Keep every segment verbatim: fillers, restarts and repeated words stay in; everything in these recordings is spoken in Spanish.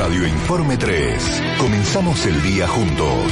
Radio Informe tres. Comenzamos el día juntos.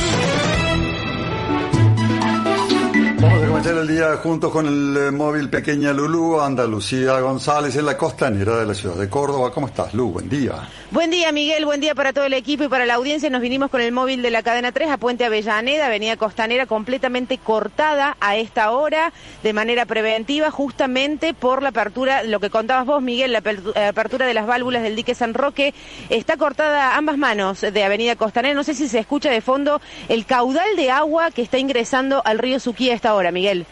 Vamos a comenzar el día juntos con el móvil Pequeña Lulú. Anda Lucía González en la costanera de la ciudad de Córdoba. ¿Cómo estás, Lu? Buen día. Buen día, Miguel. Buen día para todo el equipo y para la audiencia. Nos vinimos con el móvil de la cadena tres a Puente Avellaneda, avenida Costanera, completamente cortada a esta hora de manera preventiva, justamente por la apertura, lo que contabas vos, Miguel, la apertura de las válvulas del dique San Roque. Está cortada ambas manos de avenida Costanera. No sé si se escucha de fondo el caudal de agua que está ingresando al río Suquía a esta hora, Miguel.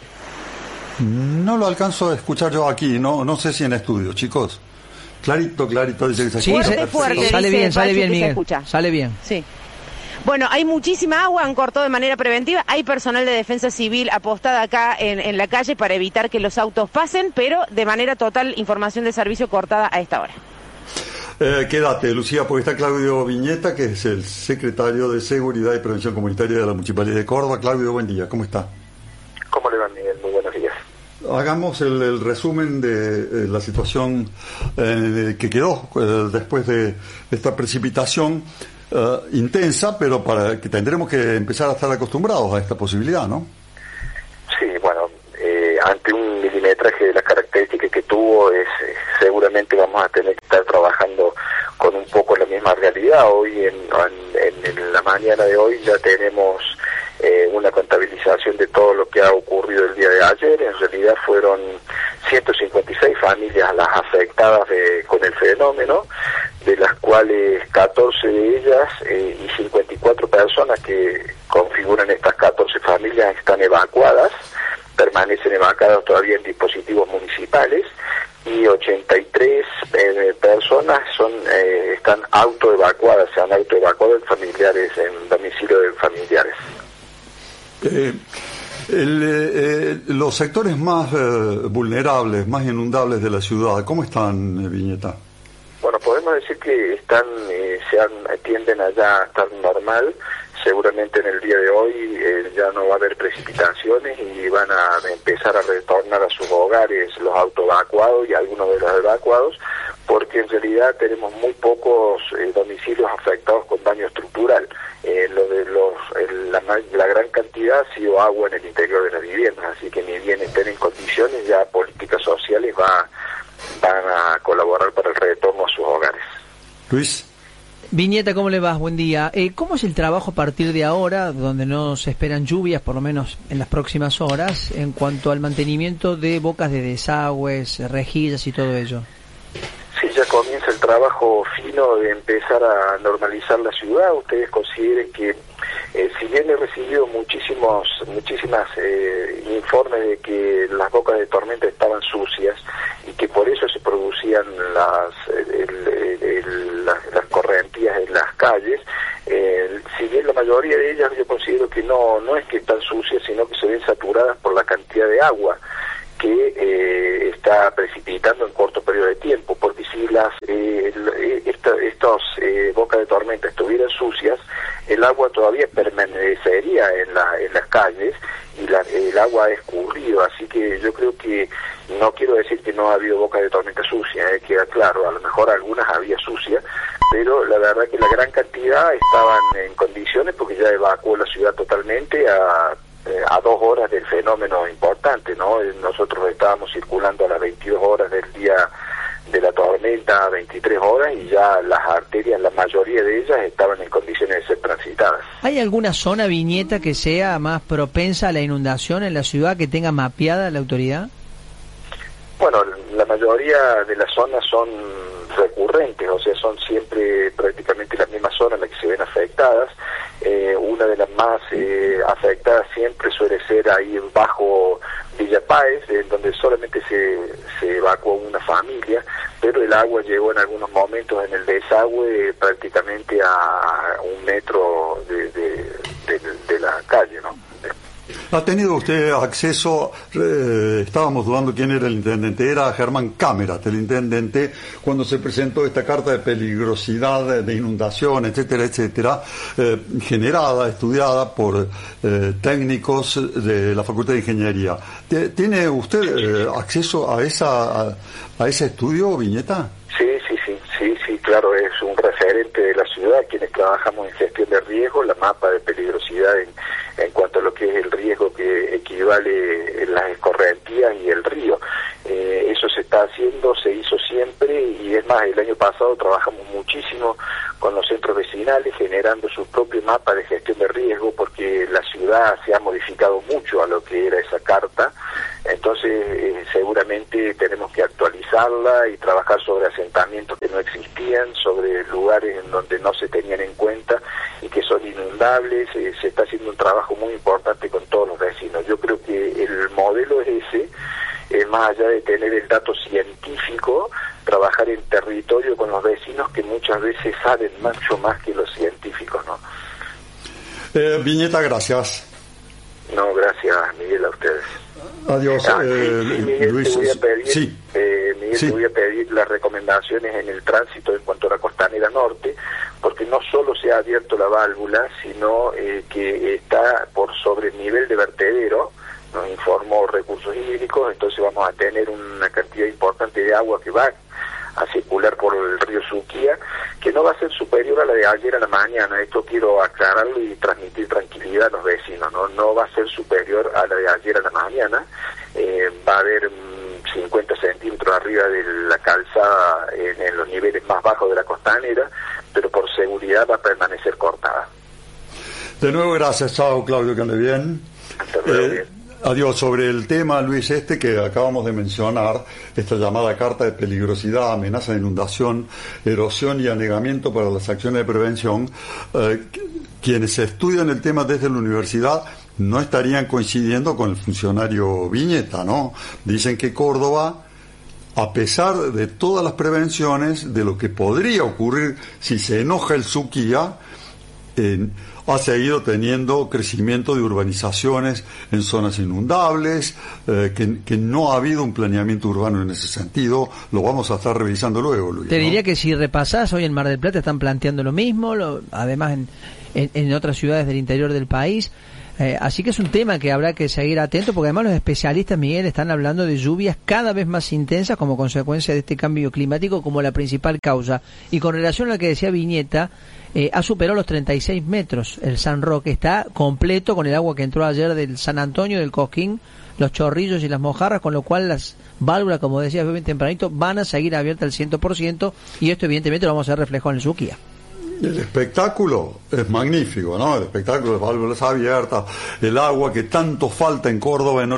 No lo alcanzo a escuchar yo aquí, no no sé si en estudio, chicos. Clarito, clarito, dice que se sí, escucha. Fuerte, fuerte, sale dice bien, sale Pachi, bien, Miguel. Se sale bien. Sí. Bueno, hay muchísima agua, han cortado de manera preventiva, hay personal de defensa civil apostada acá en, en la calle para evitar que los autos pasen, pero de manera total, información de servicio cortada a esta hora. Eh, quédate, Lucía, porque está Claudio Viñeta, que es el secretario de Seguridad y Prevención Comunitaria de la Municipalidad de Córdoba. Claudio, buen día, ¿cómo está? ¿Cómo le va, Miguel? Muy buenos días. Hagamos el, el resumen de eh, la situación eh, que quedó eh, después de esta precipitación eh, intensa, pero para que tendremos que empezar a estar acostumbrados a esta posibilidad, ¿no? Sí, bueno, eh, ante un milimetraje de las características que tuvo, es, eh, seguramente vamos a tener que estar trabajando con un poco la misma realidad. Hoy, en, en, en la mañana de hoy, ya tenemos Eh, una contabilización de todo lo que ha ocurrido el día de ayer. En realidad fueron ciento cincuenta y seis familias las afectadas de, con el fenómeno, de las cuales catorce de ellas eh, y cincuenta y cuatro personas que configuran estas catorce familias están evacuadas, permanecen evacuadas todavía en dispositivos municipales, y ochenta y tres eh, personas son eh, están autoevacuadas, se han autoevacuado en familiares, en domicilio de familiares. Eh, el, eh, los sectores más eh, vulnerables, más inundables de la ciudad, ¿cómo están, eh, Viñeta? Bueno, podemos decir que están, eh, se han, tienden allá a estar normal. Seguramente en el día de hoy eh, ya no va a haber precipitaciones y van a empezar a retornar a sus hogares los autoevacuados y algunos de los evacuados, porque en realidad tenemos muy pocos eh, domicilios afectados con daño estructural. Eh, lo de los, el, la, la gran cantidad ha sido agua en el interior de las viviendas, así que ni bien estén en condiciones, ya políticas sociales va, van a colaborar para el retorno a sus hogares. Luis. Viñeta, ¿cómo le vas? Buen día. Eh, ¿Cómo es el trabajo a partir de ahora, donde no se esperan lluvias, por lo menos en las próximas horas, en cuanto al mantenimiento de bocas de desagües, rejillas y todo ello? Sí, ya comienza el trabajo fino de empezar a normalizar la ciudad. Ustedes consideren que, eh, si bien he recibido muchísimos muchísimas eh, informes de que las bocas de tormenta estaban sucias y que por eso se producían las el, el, el, las, las correntías en las calles, eh, si bien la mayoría de ellas yo considero que no no es que están sucias, sino que se ven saturadas por la cantidad de agua que eh, está precipitando en corto periodo de tiempo, porque si las eh, esta, estos eh, bocas de tormenta estuvieran sucias, el agua todavía permanecería en, la, en las calles y la, el agua ha escurrido, así que yo creo que, no quiero decir que no ha habido bocas de tormenta sucias, eh, queda claro, a lo mejor algunas había sucias, pero la verdad que la gran cantidad estaban en condiciones, porque ya evacuó la ciudad totalmente a a dos horas del fenómeno importante, ¿no? Nosotros estábamos circulando a las veintidós horas del día de la tormenta, a veintitrés horas, y ya las arterias, la mayoría de ellas estaban en condiciones de ser transitadas. ¿Hay alguna zona, Viñeta, que sea más propensa a la inundación en la ciudad, que tenga mapeada la autoridad? Bueno, la mayoría de las zonas son recurrentes, o sea, son siempre prácticamente las mismas zonas en las que se ven afectadas. Eh, una de las más eh, afectadas siempre suele ser ahí bajo Villa Páez, en donde solamente se, se evacuó una familia, pero el agua llegó en algunos momentos en el desagüe prácticamente a un metro de, de, de, de la calle, ¿no? ¿Ha tenido usted acceso? Eh, estábamos dudando quién era el intendente. Era Germán Cámeras, el intendente, cuando se presentó esta carta de peligrosidad de, de inundación, etcétera, etcétera, eh, generada, estudiada por eh, técnicos de la Facultad de Ingeniería. ¿Tiene usted eh, acceso a esa a, a ese estudio, Viñeta? Sí, sí, sí, sí, sí, claro, es un referente de la ciudad, quienes trabajamos en gestión de riesgo, la mapa de peligrosidad en, en cuanto a lo que es el riesgo que equivale en las escorrentías y el río. Eh, eso se está haciendo, se hizo siempre, y es más, el año pasado trabajamos muchísimo con los centros vecinales generando su propio mapa de gestión de riesgo, porque la ciudad se ha modificado mucho a lo que era esa carta. Entonces eh, seguramente tenemos que actualizarla y trabajar sobre asentamientos que no existían, sobre lugares en donde no se tenían en cuenta y que son inundables. Eh, se está haciendo un trabajo muy importante con todos los vecinos. Yo creo que el modelo es ese, eh, más allá de tener el dato científico, trabajar en territorio con los vecinos, que muchas veces saben mucho más que los científicos, ¿no? Eh, Viñeta, gracias. No, gracias, Miguel, a ustedes. Adiós, ah, eh, sí, sí, Miguel, Luis. Te voy a pedir, Sí. eh, Miguel, Sí. te voy a pedir las recomendaciones en el tránsito en cuanto a la costanera norte, porque no solo se ha abierto la válvula, sino eh, que está por sobre el nivel de vertedero, nos informó Recursos Hídricos. Entonces vamos a tener una cantidad importante de agua que va a circular por el río Suquía, que no va a ser superior a la de ayer a la mañana. Esto quiero aclararlo y transmitir tranquilidad a los vecinos, no no va a ser superior a la de ayer a la mañana. Eh, va a haber mmm, cincuenta centímetros arriba de la calzada en, en los niveles más bajos de la costanera, pero por seguridad va a permanecer cortada. De nuevo, gracias. Chao, Claudio, que ande bien. Hasta luego, Eh, bien. Adiós. Sobre el tema, Luis, este que acabamos de mencionar, esta llamada carta de peligrosidad, amenaza de inundación, erosión y anegamiento para las acciones de prevención, eh, quienes estudian el tema desde la universidad no estarían coincidiendo con el funcionario Viñeta, ¿no? Dicen que Córdoba, a pesar de todas las prevenciones de lo que podría ocurrir si se enoja el Suquía, eh, ha seguido teniendo crecimiento de urbanizaciones en zonas inundables, eh, que, que no ha habido un planeamiento urbano en ese sentido. Lo vamos a estar revisando luego, Luis. Te ¿no? diría que si repasás, hoy en Mar del Plata están planteando lo mismo, lo, además en, en, en otras ciudades del interior del país. Eh, así que es un tema que habrá que seguir atento, porque además los especialistas, Miguel, están hablando de lluvias cada vez más intensas como consecuencia de este cambio climático como la principal causa. Y con relación a lo que decía Viñeta, eh, ha superado los treinta y seis metros el San Roque, está completo con el agua que entró ayer del San Antonio, del Cosquín, los Chorrillos y las Mojarras, con lo cual las válvulas, como decía bien tempranito, van a seguir abiertas al cien por ciento, y esto evidentemente lo vamos a ver reflejado en el Suquía. El espectáculo es magnífico, ¿no? El espectáculo de válvulas abiertas, el agua que tanto falta en Córdoba, en